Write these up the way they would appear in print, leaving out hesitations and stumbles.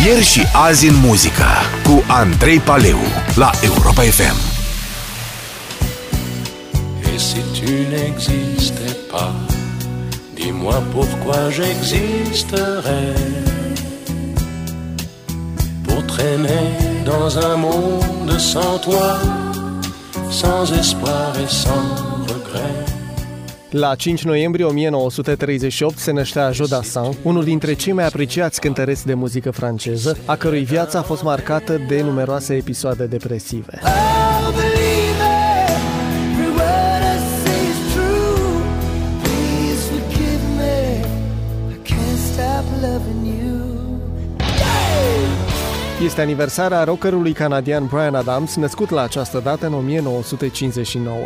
Ieri și azi în muzică cu Andrei Paleu la Europa FM. Et si tu n'existais pas, dis-moi pourquoi j'existerais. Pour traîner dans un monde sans toi, sans espoir et sans regret. La 5 noiembrie 1938 se năștea Joe Dassin, unul dintre cei mai apreciați cântăreți de muzică franceză, a cărui viață a fost marcată de numeroase episoade depresive. Este aniversarea rockerului canadian Bryan Adams, născut la această dată în 1959.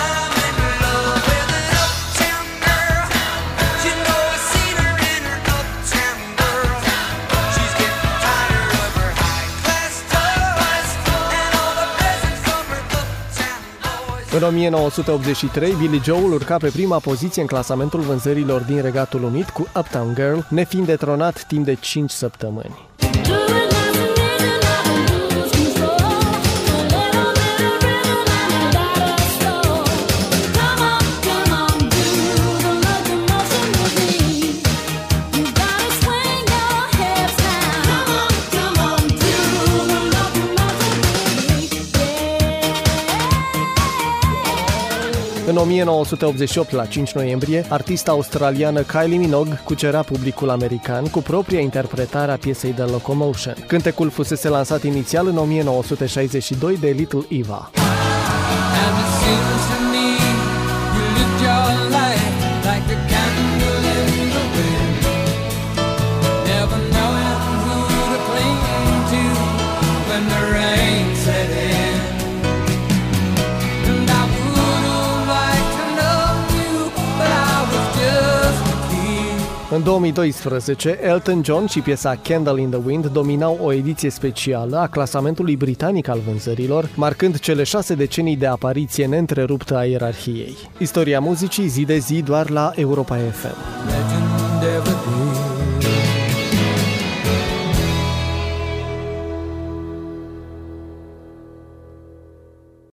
În 1983, Billy Joel urca pe prima poziție în clasamentul vânzărilor din Regatul Unit cu Uptown Girl, nefiind detronat timp de 5 săptămâni. În 1988, la 5 noiembrie, artista australiană Kylie Minogue cucerea publicul american cu propria interpretare a piesei The Locomotion. Cântecul fusese lansat inițial în 1962 de Little Eva. În 2012, Elton John și piesa Candle in the Wind dominau o ediție specială a clasamentului britanic al vânzărilor, marcând cele 6 decenii de apariție neîntreruptă a ierarhiei. Istoria muzicii zi de zi doar la Europa FM.